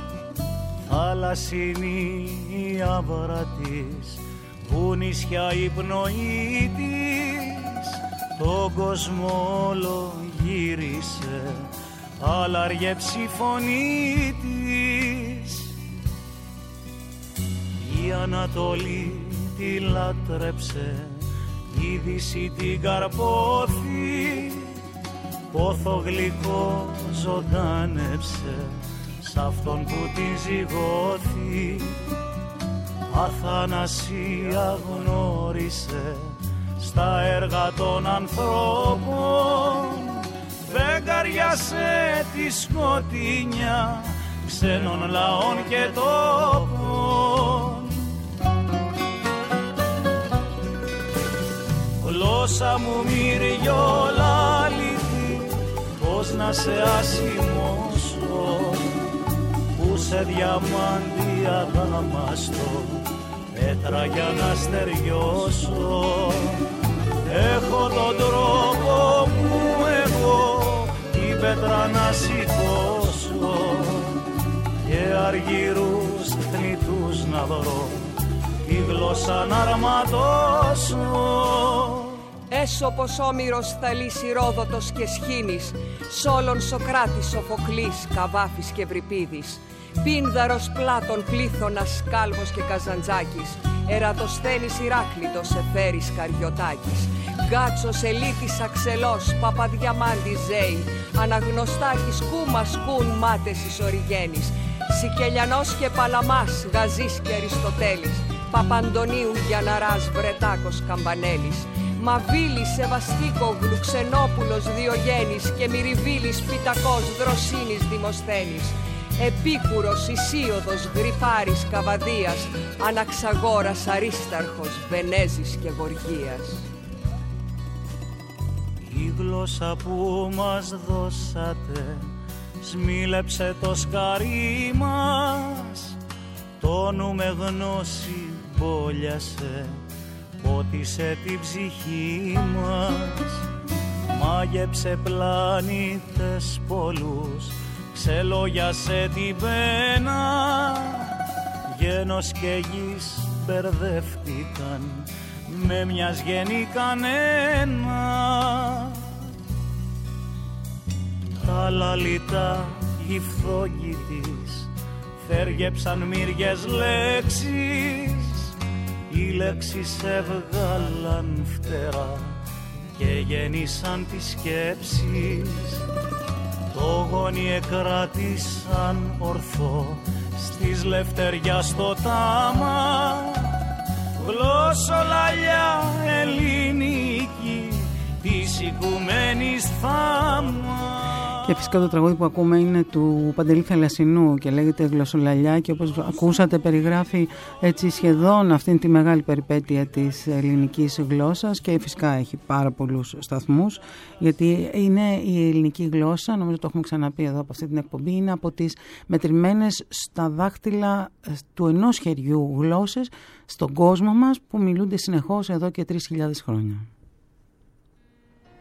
Θάλασσινή η άβρα της, βουνίσια η πνοή της, τον κόσμο όλο γύρισε, άλλαργεψε η φωνή της. Η Ανατολή τη λάτρεψε, η Δύση την καρπόθη, πόθο γλυκό ζωντάνεψε σ' αυτόν που τη ζυγώθη. Αθανασία γνώρισε στα έργα των ανθρώπων, βεγγαριάσε τη σκοτεινιά ξένων λαών και τόπων. Γλώσσα μου μυριολάλητη, πώς να σε ασημώσω, που σε διαμάντι αδάμαστο, πέτρα για να στεριώσω. Έχω τον τρόπο μου εγώ, την πέτρα να σηκώσω και αργυρούς θνητούς να βρω, τη γλώσσα να αρματώσω.
Έσωπος Όμηρος Θαλής Ηρόδοτος και Σχήνης, Σόλων Σοκράτης Σοφοκλής, Καβάφης και Ευρυπίδης, Πίνδαρος Πλάτων Πλήθωνας Κάλβος και Καζαντζάκης, Ερατοσθένης Ηράκλητος Εφέρης Καριωτάκης, Γκάτσος Ελίτης Αξελός Παπαδιαμάντης Ζέη, Αναγνωστάκης Κούμας Κούν Μάτες Ισοριγένης, Σικελιανός και Παλαμάς Γαζής και Αριστοτέλης, Παπαντονίου Γιαναράς Βρετάκος Καμπανέλης, Μαβίλης Σεβαστίκογλου Ξενόπουλος Διογένης και Μυριβίλης Πιτακός Δροσίνης Δημοσθένης, Επίκουρος Ισίωδος Γρυφάρης Καβαδίας, Αναξαγόρας Αρίσταρχος Βενέζης και Γοργίας.
Η γλώσσα που μας δώσατε σμίλεψε το σκαρί μας, τόνουμε γνώση μπόλιασε, πότισε την ψυχή μας. Μάγεψε πλανήτες πολλούς, ξελόγιασε την πένα, γένος και γης μπερδεύτηκαν, με μιας γέννη κανένα. Τα λαλητά οι φθόγγοι της θέργεψαν μύριες λέξεις, οι λέξεις έβγαλαν φτερά και γέννησαν τις σκέψεις. Το γόνι εκράτησαν ορθό στις λευτεριά στο τάμα, γλώσσολαλιά ελληνική της οικουμένης θάμα.
Και φυσικά το τραγούδι που ακούμε είναι του Παντελή Θαλασσινού και λέγεται Γλωσσολαλιά, και όπως ακούσατε περιγράφει έτσι σχεδόν αυτήν τη μεγάλη περιπέτεια της ελληνικής γλώσσας, και φυσικά έχει πάρα πολλούς σταθμούς, γιατί είναι η ελληνική γλώσσα, νομίζω το έχουμε ξαναπεί εδώ από αυτή την εκπομπή, είναι από τις μετρημένες στα δάχτυλα του ενός χεριού γλώσσες στον κόσμο μας που μιλούνται συνεχώς εδώ και 3.000 χρόνια.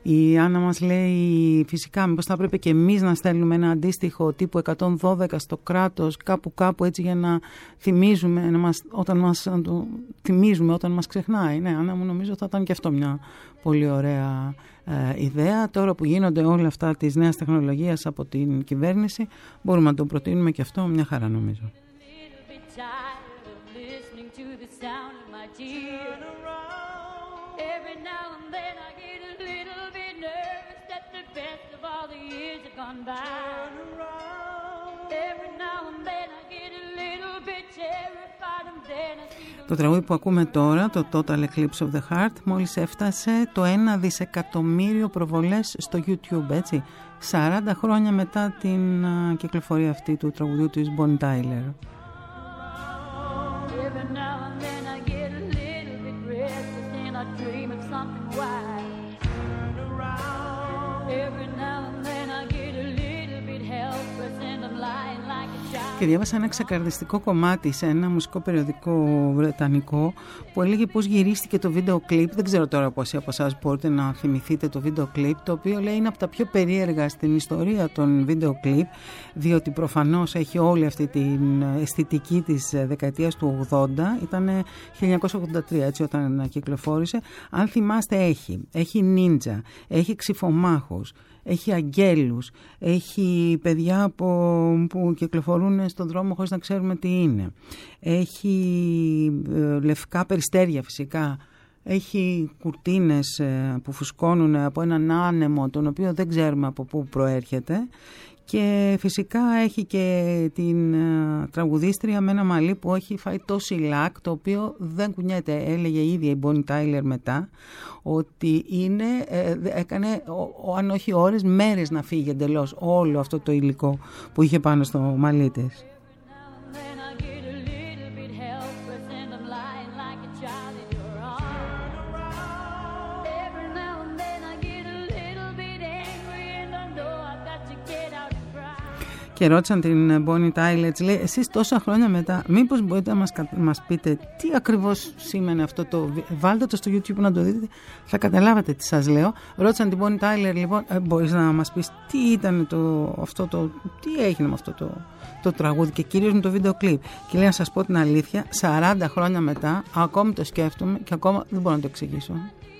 Η Άννα μας λέει φυσικά μήπως θα έπρεπε και εμείς να στέλνουμε ένα αντίστοιχο τύπου 112 στο κράτος κάπου έτσι για να θυμίζουμε, να το θυμίζουμε όταν μας ξεχνάει. Ναι, Άννα μου, νομίζω θα ήταν και αυτό μια πολύ ωραία ιδέα. Τώρα που γίνονται όλα αυτά της νέας τεχνολογίας από την κυβέρνηση, μπορούμε να το προτείνουμε και αυτό, μια χαρά νομίζω.
Every now and then I get a little bit nervous that the best of all the years have gone by. Every now and then I get a little bit terrified and then I see the...
Το τραγούδι που ακούμε τώρα, το Total Eclipse of the Heart, μόλις έφτασε το 1 δισεκατομμύριο προβολές στο YouTube, έτσι, 40 χρόνια μετά την κυκλοφορία αυτή του τραγουδιού της Bonnie Tyler. Και διάβασα ένα ξεκαρδιστικό κομμάτι σε ένα μουσικό περιοδικό βρετανικό που έλεγε πώς γυρίστηκε το βίντεο κλιπ. Δεν ξέρω τώρα πόσοι από εσάς μπορείτε να θυμηθείτε το βίντεο κλιπ, το οποίο λέει είναι από τα πιο περίεργα στην ιστορία των βίντεο κλιπ, διότι προφανώς έχει όλη αυτή την αισθητική της δεκαετίας του 80. Ήταν 1983 έτσι όταν κυκλοφόρησε. Αν θυμάστε, έχει νίντζα, έχει ξυφομάχους, έχει αγγέλους, έχει παιδιά που κυκλοφορούν στον δρόμο χωρίς να ξέρουμε τι είναι. Έχει λευκά περιστέρια φυσικά. Έχει κουρτίνες που φουσκώνουν από έναν άνεμο τον οποίο δεν ξέρουμε από πού προέρχεται. Και φυσικά έχει και την τραγουδίστρια με ένα μαλλί που έχει φάει τόση λάκ, το οποίο δεν κουνιέται. Έλεγε η ίδια η Bonnie Tyler μετά ότι έκανε αν όχι ώρες, μέρες να φύγει εντελώς όλο αυτό το υλικό που είχε πάνω στο μαλλί της. Και ρώτησαν την Bonnie Tyler, λέει, εσείς τόσα χρόνια μετά, μήπως μπορείτε να μας πείτε τι ακριβώς σήμαινε αυτό το... Βάλτε το στο YouTube να το δείτε, θα καταλάβατε τι σας λέω. Ρώτησαν την Bonnie Tyler, λοιπόν, μπορείς να μας πεις τι ήταν τι έγινε με αυτό το τραγούδι και κυρίως με το βίντεο κλιπ. Και λέει, να σας πω την αλήθεια, 40 χρόνια μετά, ακόμη το σκέφτομαι και ακόμα δεν μπορώ να το εξηγήσω.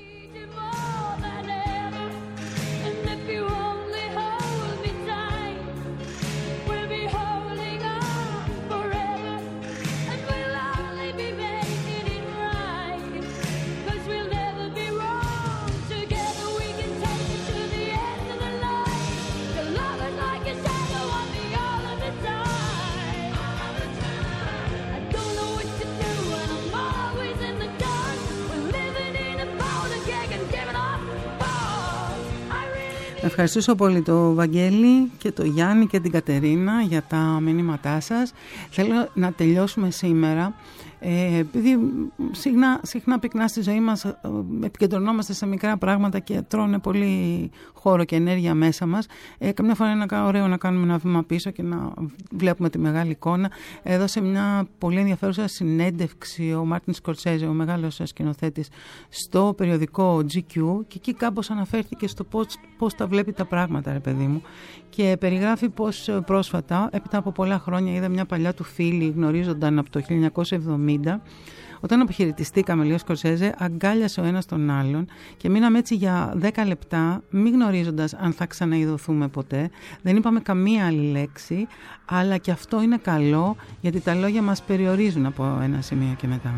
Ευχαριστήσω πολύ το Βαγγέλη και το Γιάννη και την Κατερίνα για τα μηνύματά σας. Θέλω να τελειώσουμε σήμερα, επειδή συχνά πυκνά στη ζωή μας επικεντρωνόμαστε σε μικρά πράγματα και τρώνε πολύ χώρο και ενέργεια μέσα μας. Καμιά φορά είναι ωραίο να κάνουμε ένα βήμα πίσω και να βλέπουμε τη μεγάλη εικόνα. Έδωσε μια πολύ ενδιαφέρουσα συνέντευξη ο Μάρτιν Σκορσέζε, ο μεγάλος σκηνοθέτης, στο περιοδικό GQ, και εκεί κάπως αναφέρθηκε στο πώς τα βλέπει τα πράγματα, ρε παιδί μου, και περιγράφει πως πρόσφατα, έπειτα από πολλά χρόνια, είδα μια παλιά του φίλη, γνωρίζονταν από το 1970, όταν αποχαιρετιστήκαμε, λέει ο Σκορσέζε, αγκάλιασε ο ένας τον άλλον και μείναμε έτσι για 10 λεπτά, μη γνωρίζοντας αν θα ξαναειδωθούμε ποτέ. Δεν είπαμε καμία άλλη λέξη, αλλά και αυτό είναι καλό, γιατί τα λόγια μας περιορίζουν από ένα σημείο και μετά.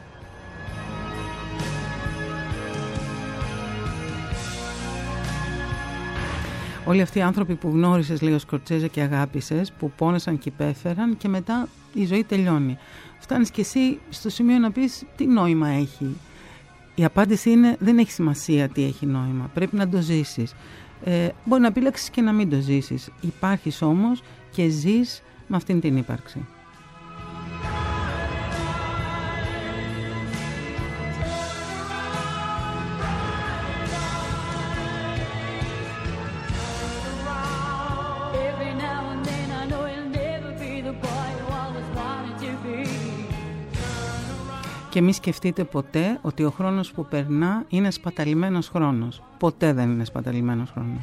Όλοι αυτοί οι άνθρωποι που γνώρισες, λέει ο Σκορσέζε, και αγάπησες, που πόνεσαν και υπέφεραν, και μετά η ζωή τελειώνει. Φτάνεις κι εσύ στο σημείο να πεις τι νόημα έχει. Η απάντηση είναι δεν έχει σημασία τι έχει νόημα. Πρέπει να το ζήσεις. Μπορεί να επιλέξεις και να μην το ζήσεις. Υπάρχεις όμως και ζεις με αυτήν την ύπαρξη. Και μη σκεφτείτε ποτέ ότι ο χρόνος που περνά είναι σπαταλημένος χρόνος. Ποτέ δεν είναι σπαταλημένος χρόνος.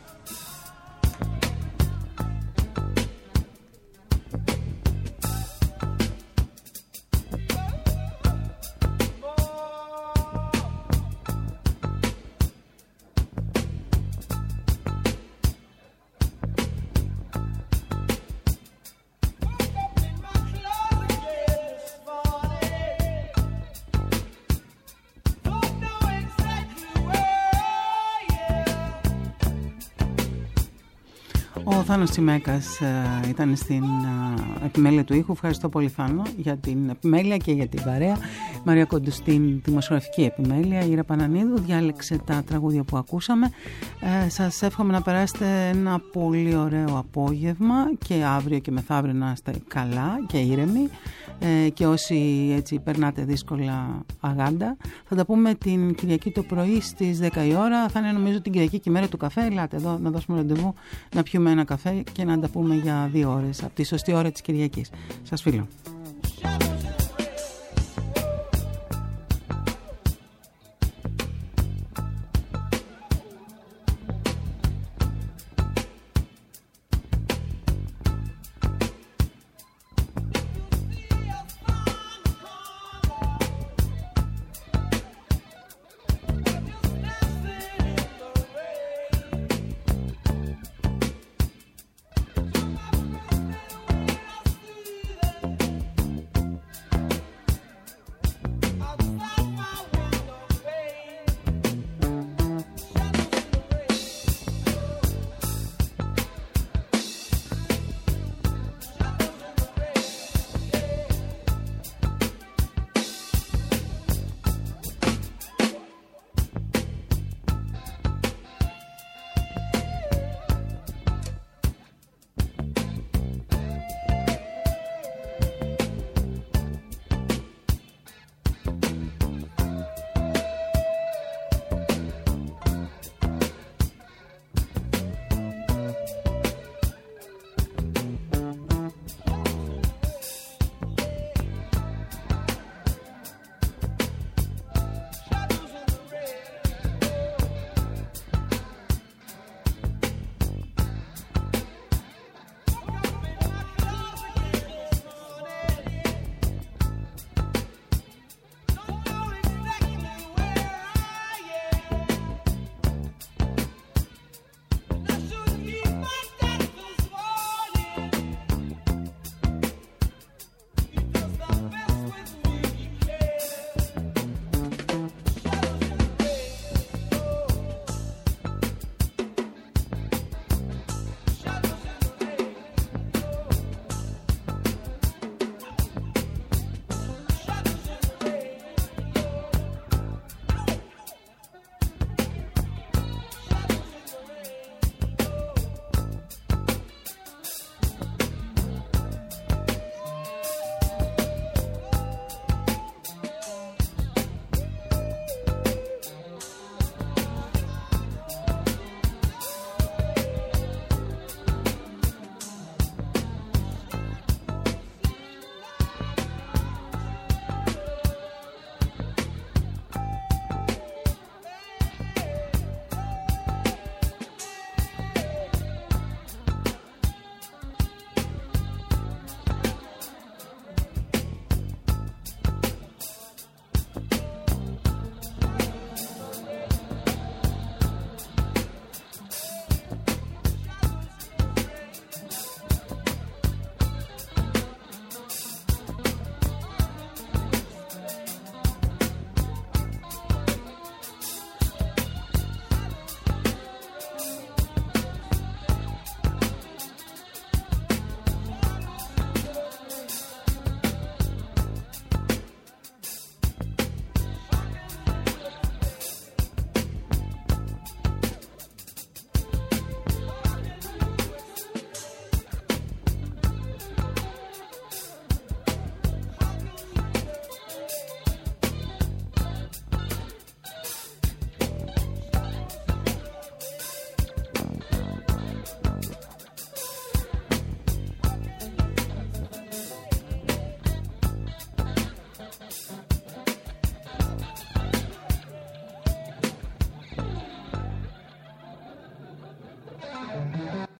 Ο Θάνος Τσιμέκας ήταν στην επιμέλεια του ήχου. Ευχαριστώ πολύ, Θάνο, για την επιμέλεια και για την παρέα. Μαρία Κόντου στην δημοσιογραφική επιμέλεια. Η Ήρα Πανανίδου διάλεξε τα τραγούδια που ακούσαμε. Σας εύχομαι να περάσετε ένα πολύ ωραίο απόγευμα και αύριο και μεθαύριο να είστε καλά και ήρεμοι. Και όσοι έτσι περνάτε δύσκολα αγάντα, θα τα πούμε την Κυριακή το πρωί στις 10 η ώρα. Θα είναι νομίζω την Κυριακή και η μέρα του καφέ. Ελάτε εδώ να δώσουμε ραντεβού, να πιούμε ένα καφέ και να τα πούμε για 2 ώρες από τη σωστή ώρα της Κυριακής. Σας φιλώ.